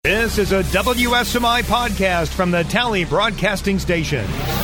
This is a WSMI podcast from the Tally Broadcasting Station.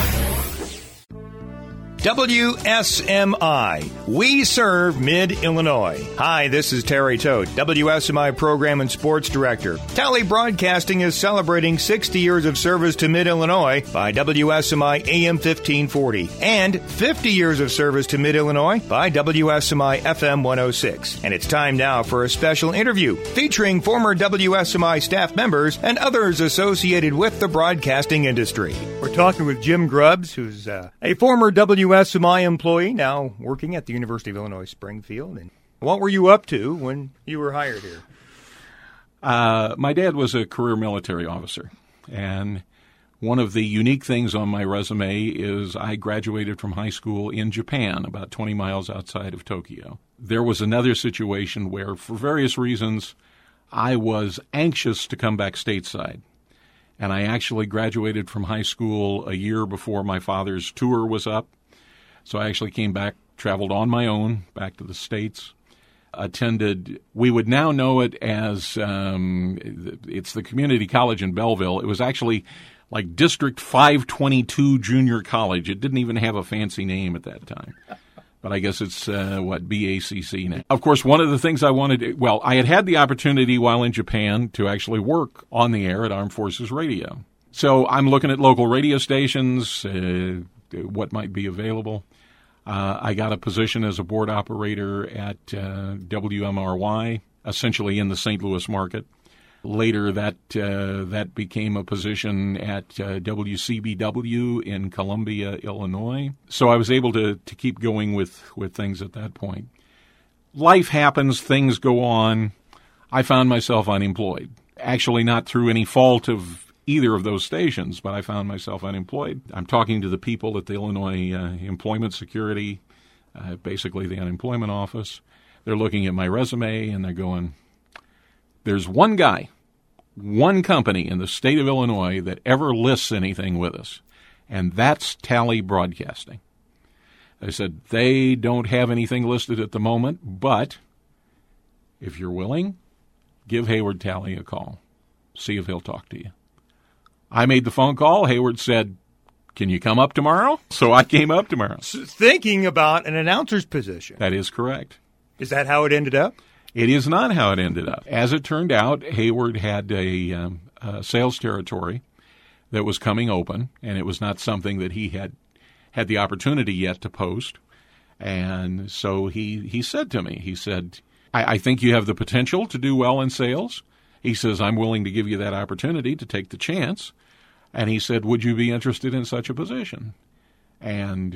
WSMI. We serve Mid-Illinois. Hi, this is Terry Todt, WSMI Program and Sports Director. Tally Broadcasting is celebrating 60 years of service to Mid-Illinois by WSMI AM 1540 and 50 years of service to Mid-Illinois by WSMI FM 106. And it's time now for a special interview featuring former WSMI staff members and others associated with the broadcasting industry. We're talking with Jim Grubbs, who's a former WSMI employee, now working at the University of Illinois Springfield. And what were you up to when you were hired here? My dad was a career military officer, and one of the unique things on my resume is I graduated from high school in Japan, about 20 miles outside of Tokyo. There was another situation where, for various reasons, I was anxious to come back stateside. And I actually graduated from high school a year before my father's tour was up. So I actually came back, traveled on my own back to the States, attended, we would now know it as, it's the community college in Belleville. It was actually like District 522 Junior College. It didn't even have a fancy name at that time. But I guess it's, BACC now. Of course, one of the things I wanted, I had the opportunity while in Japan to actually work on the air at Armed Forces Radio. So I'm looking at local radio stations, what might be available. I got a position as a board operator at WMRY, essentially in the St. Louis market. Later, that became a position at WCBW in Columbia, Illinois. So I was able to keep going with things at that point. Life happens, things go on. I found myself unemployed. Actually, not through any fault of either of those stations, but I found myself unemployed. I'm talking to the people at the Illinois Employment Security, basically the unemployment office. They're looking at my resume and they're going, there's one guy, one company in the state of Illinois that ever lists anything with us, and that's Tally Broadcasting. I said, they don't have anything listed at the moment, but if you're willing, give Hayward Tally a call. See if he'll talk to you. I made the phone call. Hayward said, can you come up tomorrow? So I came up tomorrow. Thinking about an announcer's position. That is correct. Is that how it ended up? It is not how it ended up. As it turned out, Hayward had a sales territory that was coming open, and it was not something that he had the opportunity yet to post. And so he said to me, he said, I think you have the potential to do well in sales. He says, I'm willing to give you that opportunity to take the chance. And he said, would you be interested in such a position? And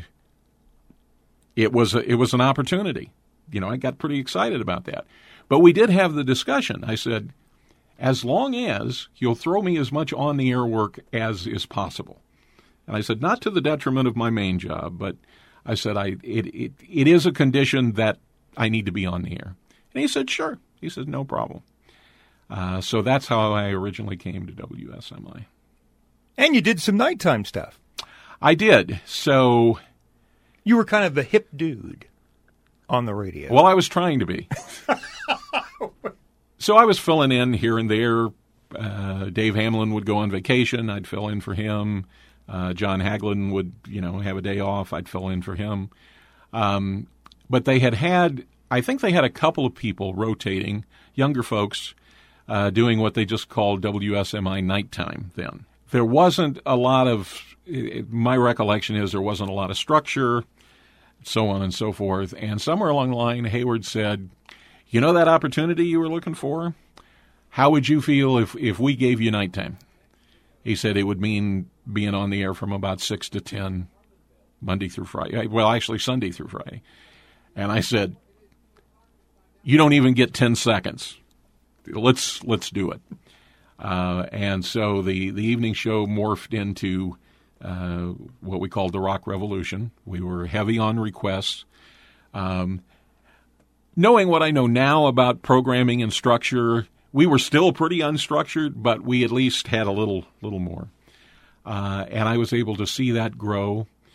it was an opportunity. You know, I got pretty excited about that. But we did have the discussion. I said, as long as you'll throw me as much on-the-air work as is possible. And I said, not to the detriment of my main job, but I said, it is a condition that I need to be on the air. And he said, sure. He said, no problem. So that's how I originally came to WSMI. And you did some nighttime stuff. I did. So you were kind of the hip dude on the radio. Well, I was trying to be. So I was filling in here and there. Dave Hamlin would go on vacation. I'd fill in for him. John Hagelin would, have a day off. I'd fill in for him. But they I think they had a couple of people rotating, younger folks, doing what they just called WSMI nighttime then. There wasn't a lot of, my recollection is there wasn't a lot of structure, so on and so forth. And somewhere along the line, Hayward said, you know that opportunity you were looking for? How would you feel if we gave you nighttime? He said it would mean being on the air from about 6 to 10, Monday through Friday. Well, actually Sunday through Friday. And I said, you don't even get 10 seconds. Let's do it. And so the evening show morphed into what we called the Rock Revolution. We were heavy on requests. Knowing what I know now about programming and structure, we were still pretty unstructured, but we at least had a little more. And I was able to see that grow.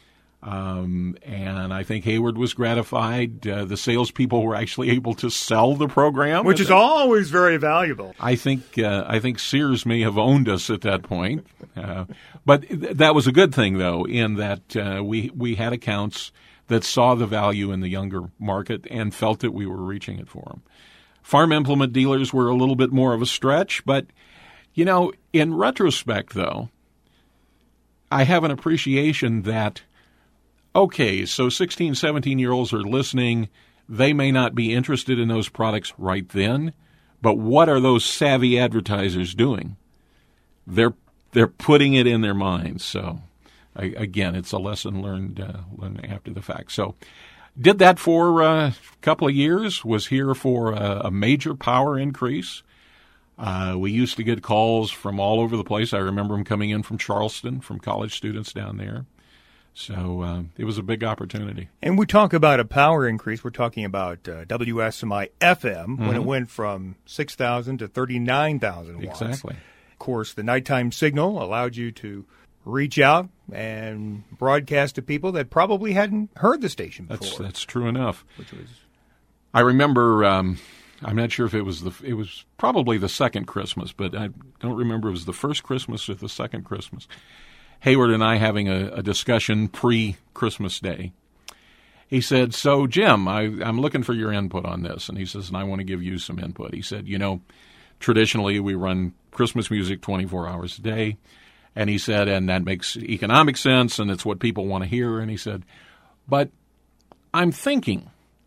And I think Hayward was gratified. The salespeople were actually able to sell the program, which is always very valuable. I think Sears may have owned us at that point, but that was a good thing, though, in that we had accounts that saw the value in the younger market and felt that we were reaching it for them. Farm implement dealers were a little bit more of a stretch, but in retrospect, though, I have an appreciation that. Okay, so 16, 17-year-olds are listening. They may not be interested in those products right then, but what are those savvy advertisers doing? They're putting it in their minds. So, again, it's a lesson learned after the fact. So, did that for a couple of years, was here for a major power increase. We used to get calls from all over the place. I remember them coming in from Charleston, from college students down there. So it was a big opportunity. And we talk about a power increase. We're talking about WSMI FM when it went from 6,000 to 39,000 watts. Exactly. Of course, the nighttime signal allowed you to reach out and broadcast to people that probably hadn't heard the station before. That's true enough. I remember, I'm not sure if it was probably the second Christmas, but I don't remember if it was the first Christmas or the second Christmas. Hayward and I having a discussion pre-Christmas Day. He said, so, Jim, I'm looking for your input on this. And he says, and I want to give you some input. He said, traditionally we run Christmas music 24 hours a day. And he said, and that makes economic sense, and it's what people want to hear. And he said, but I'm thinking,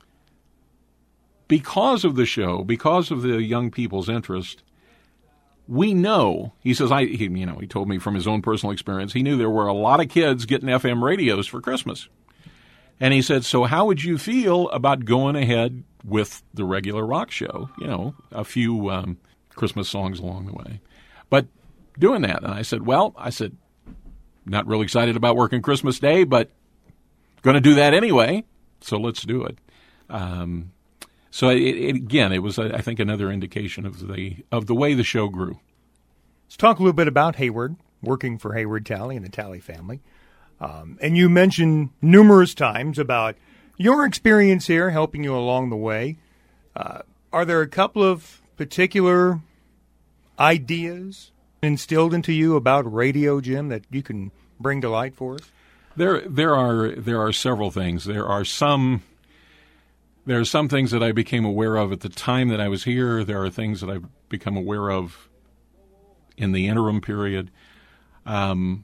because of the show, because of the young people's interest, we know, he says, he told me from his own personal experience, he knew there were a lot of kids getting FM radios for Christmas. And he said, so how would you feel about going ahead with the regular rock show? A few Christmas songs along the way. But doing that. And I said, not really excited about working Christmas Day, but going to do that anyway. So let's do it. So it was, I think, another indication of the way the show grew. Let's talk a little bit about Hayward, working for Hayward Talley and the Talley family. And you mentioned numerous times about your experience here, helping you along the way. Are there a couple of particular ideas instilled into you about radio, Jim, that you can bring to light for us? There are several things. There are some things that I became aware of at the time that I was here. There are things that I've become aware of in the interim period. And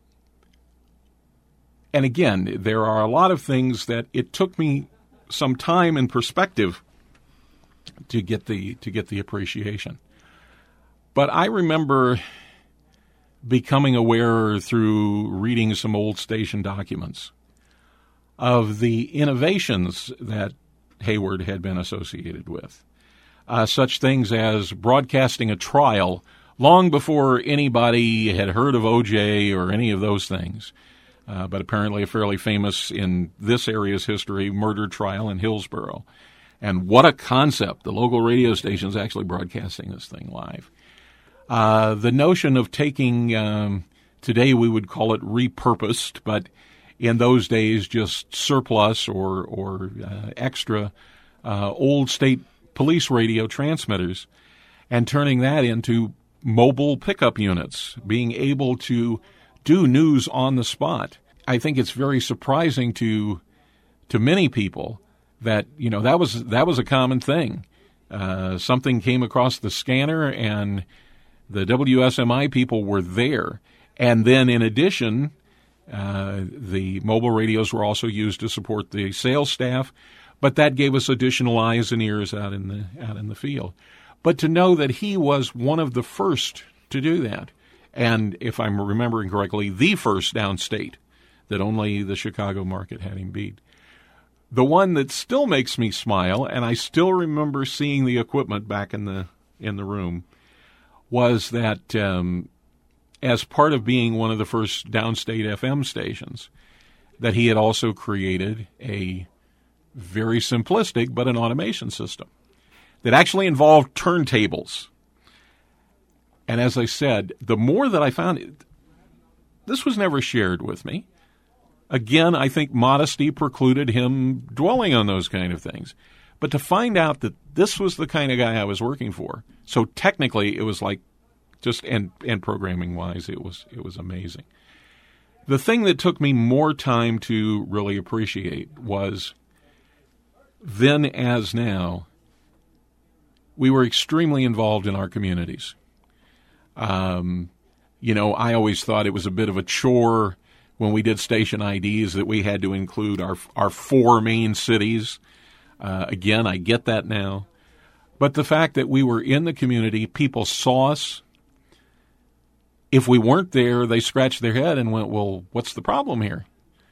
again, there are a lot of things that it took me some time and perspective to get the appreciation. But I remember becoming aware through reading some old station documents of the innovations that Hayward had been associated with. Such things as broadcasting a trial long before anybody had heard of OJ or any of those things. But apparently a fairly famous, in this area's history, murder trial in Hillsborough. And what a concept. The local radio station's actually broadcasting this thing live. The notion of taking, today we would call it repurposed, but in those days just surplus or extra old state police radio transmitters and turning that into mobile pickup units, being able to do news on the spot. I think it's very surprising to many people that, that was a common thing. Something came across the scanner and the WSMI people were there. And then in addition, the mobile radios were also used to support the sales staff, but that gave us additional eyes and ears out in the field. But to know that he was one of the first to do that, and if I'm remembering correctly, the first downstate that only the Chicago market had him beat. The one that still makes me smile, and I still remember seeing the equipment back in the room, was that as part of being one of the first downstate FM stations, that he had also created a very simplistic but an automation system that actually involved turntables. And as I said, the more that I found it, this was never shared with me. Again, I think modesty precluded him dwelling on those kind of things. But to find out that this was the kind of guy I was working for, so technically it was like just and programming-wise, it was amazing. The thing that took me more time to really appreciate was then as now, we were extremely involved in our communities. I always thought it was a bit of a chore when we did station IDs that we had to include our 4 main cities. Again, I get that now. But the fact that we were in the community, people saw us. If we weren't there, they scratched their head and went, well, what's the problem here?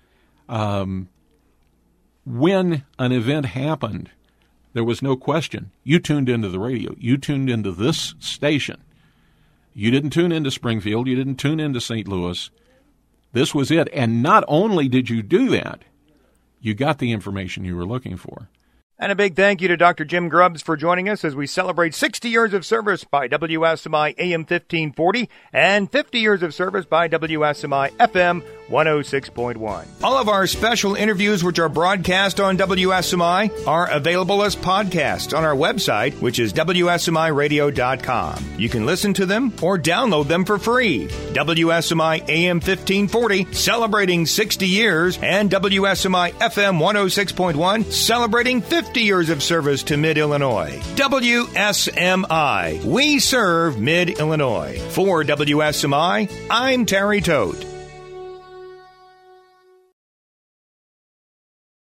When an event happened, there was no question. You tuned into the radio. You tuned into this station. You didn't tune into Springfield. You didn't tune into St. Louis. This was it. And not only did you do that, you got the information you were looking for. And a big thank you to Dr. Jim Grubbs for joining us as we celebrate 60 years of service by WSMI AM 1540 and 50 years of service by WSMI FM 106.1. All of our special interviews, which are broadcast on WSMI, are available as podcasts on our website, which is WSMIradio.com. You can listen to them or download them for free. WSMI AM 1540, celebrating 60 years, and WSMI FM 106.1, celebrating 50 years of service to Mid-Illinois. WSMI. We serve Mid-Illinois. For WSMI, I'm Terry Todt.